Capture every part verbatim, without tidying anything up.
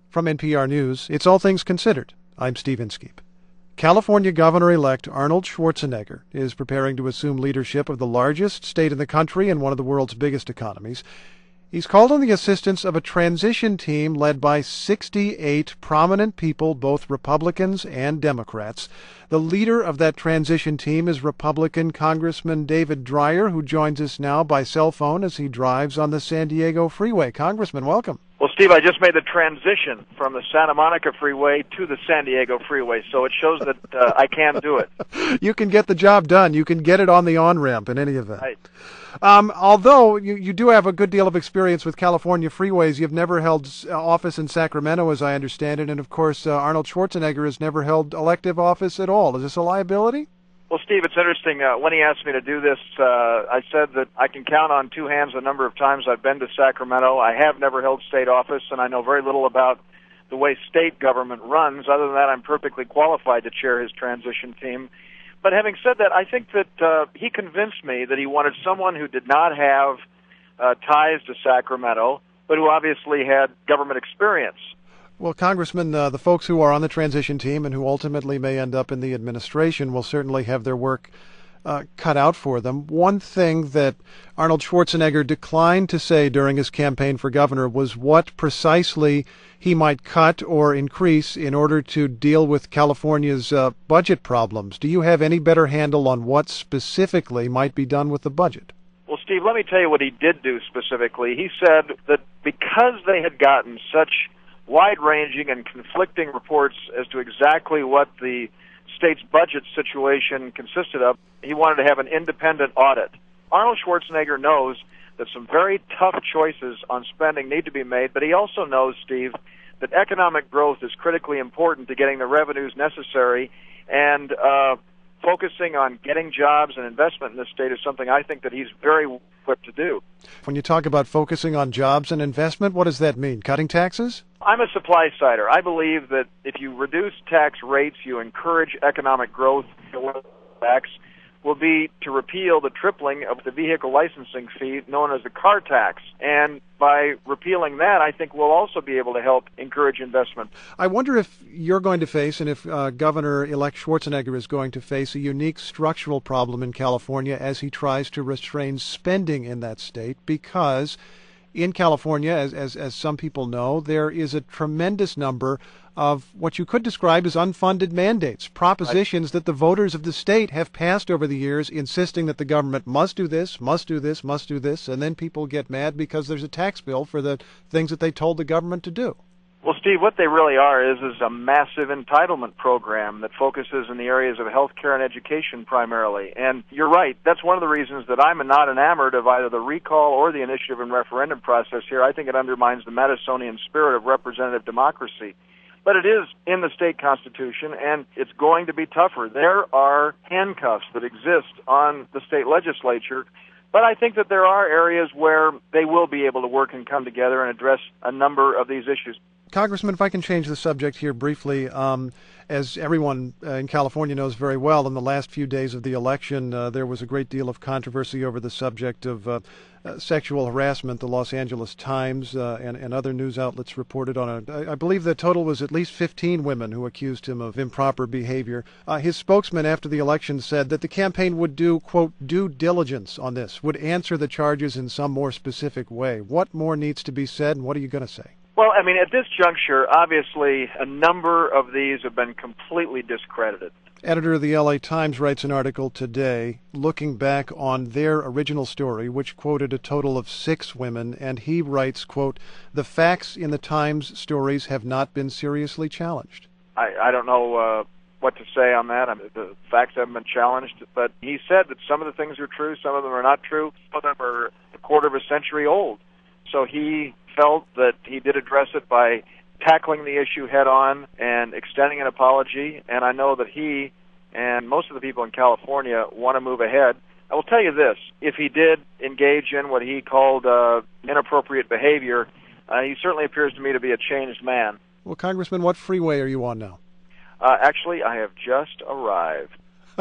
From N P R News, it's All Things Considered. I'm Steve Inskeep. California Governor-elect Arnold Schwarzenegger is preparing to assume leadership of the largest state in the country and one of the world's biggest economies. He's called on the assistance of a transition team led by sixty-eight prominent people, both Republicans and Democrats. The leader of that transition team is Republican Congressman David Dreier, who joins us now by cell phone as he drives on the San Diego freeway. Congressman, welcome. Well, Steve, I just made the transition from the Santa Monica freeway to the San Diego freeway, so it shows that uh, I can do it. You can get the job done. You can get it on the on-ramp in any event. Right. Um, although you, you do have a good deal of experience with California freeways, you've never held office in Sacramento, as I understand it, and of course uh, Arnold Schwarzenegger has never held elective office at all. Is this a liability? Well, Steve, it's interesting. Uh, when he asked me to do this, uh, I said that I can count on two hands the number of times I've been to Sacramento. I have never held state office, and I know very little about the way state government runs. Other than that, I'm perfectly qualified to chair his transition team. But having said that, I think that uh, he convinced me that he wanted someone who did not have uh, ties to Sacramento, but who obviously had government experience. Well, Congressman, uh, the folks who are on the transition team and who ultimately may end up in the administration will certainly have their work uh, cut out for them. One thing that Arnold Schwarzenegger declined to say during his campaign for governor was what precisely he might cut or increase in order to deal with California's uh, budget problems. Do you have any better handle on what specifically might be done with the budget? Well, Steve, let me tell you what he did do specifically. He said that because they had gotten such wide-ranging and conflicting reports as to exactly what the state's budget situation consisted of, he wanted to have an independent audit. Arnold Schwarzenegger knows that some very tough choices on spending need to be made, but he also knows, Steve, that economic growth is critically important to getting the revenues necessary, and uh, focusing on getting jobs and investment in this state is something I think that he's very well equipped to do. When you talk about focusing on jobs and investment, what does that mean? Cutting taxes? I'm a supply sider. I believe that if you reduce tax rates, you encourage economic growth. Tax will be to repeal the tripling of the vehicle licensing fee known as the car tax. And by repealing that, I think we'll also be able to help encourage investment. I wonder if you're going to face, and if uh, Governor-elect Schwarzenegger is going to face, a unique structural problem in California as he tries to restrain spending in that state, because in California, as, as as some people know, there is a tremendous number of what you could describe as unfunded mandates, propositions that the voters of the state have passed over the years, insisting that the government must do this, must do this, must do this, and then people get mad because there's a tax bill for the things that they told the government to do. Well, Steve, what they really are is is a massive entitlement program that focuses in the areas of health care and education primarily. And you're right, that's one of the reasons that I'm not enamored of either the recall or the initiative and referendum process here. I think it undermines the Madisonian spirit of representative democracy. But it is in the state constitution, and it's going to be tougher. There are handcuffs that exist on the state legislature, but I think that there are areas where they will be able to work and come together and address a number of these issues. Congressman, if I can change the subject here briefly, um, as everyone uh, in California knows very well, in the last few days of the election, uh, there was a great deal of controversy over the subject of uh, uh, sexual harassment. The Los Angeles Times uh, and, and other news outlets reported on it. I, I believe the total was at least fifteen women who accused him of improper behavior. Uh, his spokesman after the election said that the campaign would do, quote, due diligence on this, would answer the charges in some more specific way. What more needs to be said, and what are you going to say? Well, I mean, at this juncture, obviously, a number of these have been completely discredited. Editor of the L A Times writes an article today looking back on their original story, which quoted a total of six women, and he writes, quote, the facts in the Times stories have not been seriously challenged. I, I don't know uh, what to say on that. I mean, the facts haven't been challenged, but he said that some of the things are true, some of them are not true, some of them are a quarter of a century old. So he felt that he did address it by tackling the issue head on and extending an apology, and I know that he and most of the people in California want to move ahead. I will tell you this, if he did engage in what he called uh, inappropriate behavior, uh, he certainly appears to me to be a changed man. Well, Congressman, what freeway are you on now? Uh, actually, I have just arrived.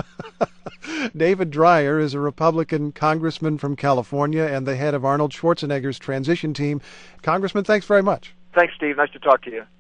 David Dreier is a Republican congressman from California and the head of Arnold Schwarzenegger's transition team. Congressman, thanks very much. Thanks, Steve. Nice to talk to you.